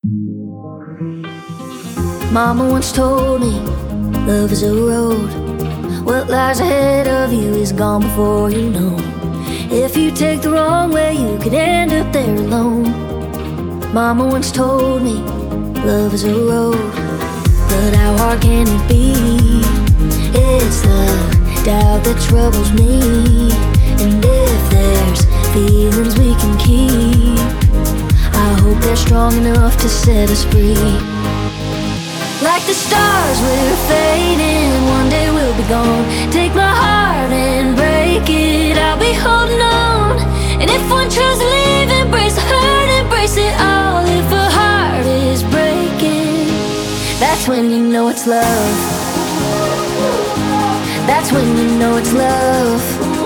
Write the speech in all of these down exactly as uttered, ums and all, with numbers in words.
Mama once told me, love is a road. What lies ahead of you is gone before you know. If you take the wrong way, you could end up there alone. Mama once told me, love is a road. But how hard can it be? It's the doubt that troubles me. And if there's feelings we can keep, I hope they're strong enough to set us free. Like the stars, we're fading, one day we'll be gone. Take my heart and break it, I'll be holding on. And if one tries to leave, embrace the hurt, embrace it all. If a heart is breaking, that's when you know it's love. That's when you know it's love.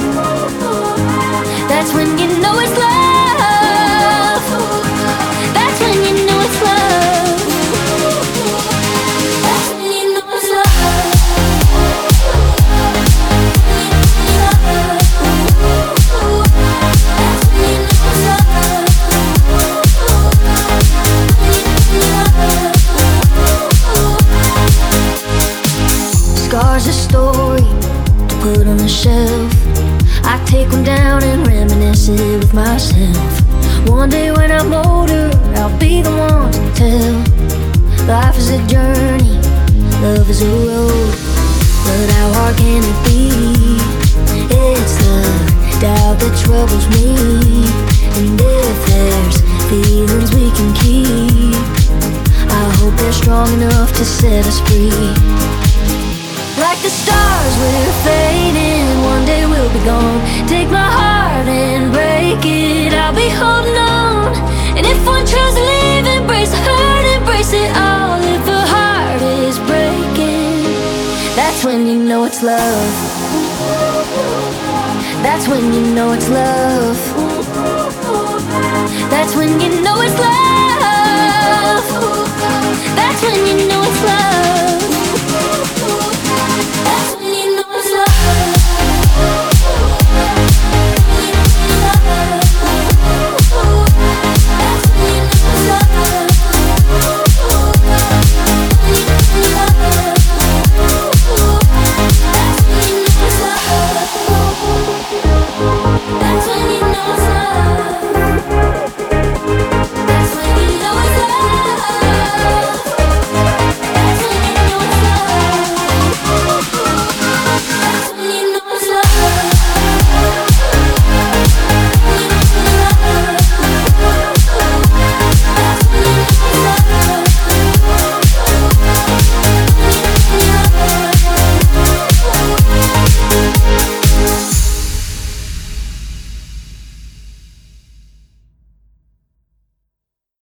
That's when you know it's love. That's when you know it's love. That's when you know it's love. That's when you know it's love. Scars a story to put on the shelf. I take one down and reminisce it with myself. One day when I'm older, I'll be the one to tell. Life is a journey, love is a road. But how hard can it be? It's the doubt that troubles me. And if there's feelings we can keep, I hope they're strong enough to set us free. Like the stars, we're fading, one day we'll be gone. Take my heart and break it, I'll be holding on. And if one tries to leave, embrace the hurt, embrace it all. If a heart is breaking, that's when you know it's love. That's when you know it's love. That's when you